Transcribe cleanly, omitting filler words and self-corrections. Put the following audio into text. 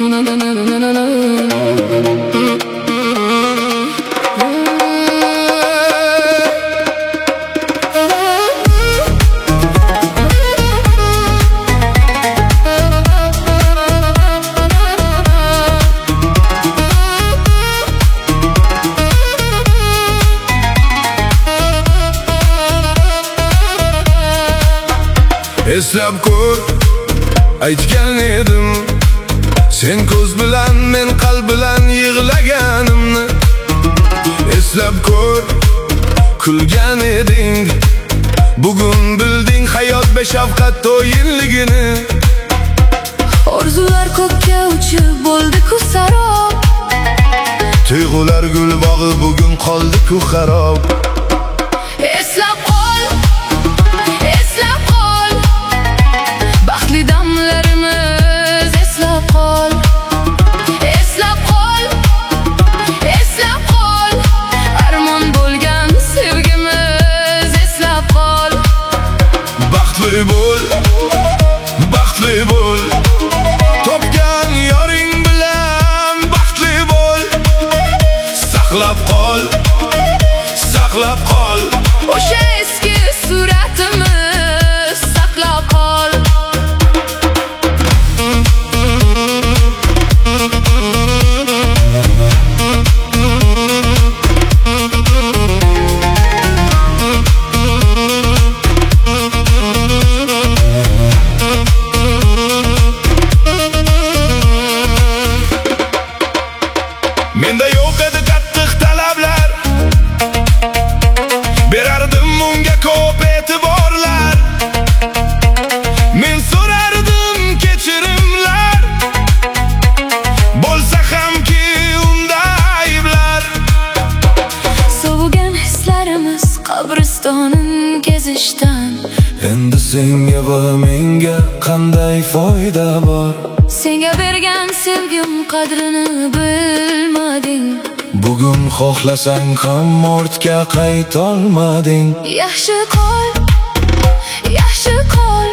Eslab ko'r, aytgan edim, sen ko'z bilan, men qalb bilan yig'laganimni. Eslab ko'r, kulgan eding, bugun bilding hayot beshafqat to'yinligini. Orzular ko'kka uchib bo'ldi-ku sarob, Tuyg'ular gul bog'i bugun qoldi-ku xarob. Eslab qol, eslab qol, baxtli damlarimiz eslab qol. Eslab qol, eslab qol, armon bo'lgan sevgimiz eslab qol. Baxtli bo'l, baxtli bo'l, topgan yoring bilan baxtli bo'l. Saqlab qol, saqlab qol, O'sha eski suratimiz saqlab qol. Menda yo'q edi qattiq talablar, berardim unga ko'p e'tiborlar. Men so'rardim kechirimlar, bo'lsa hamki unda ayblar. Sovigan hislarimiz qabristonin kezishdan, Endi senga va menga qanday foyda bor? senga bergan sevgim qadrini bilmading. Bugun xohlasang ham ortga qaytolmading. Yaxshi qol, yaxshi qol,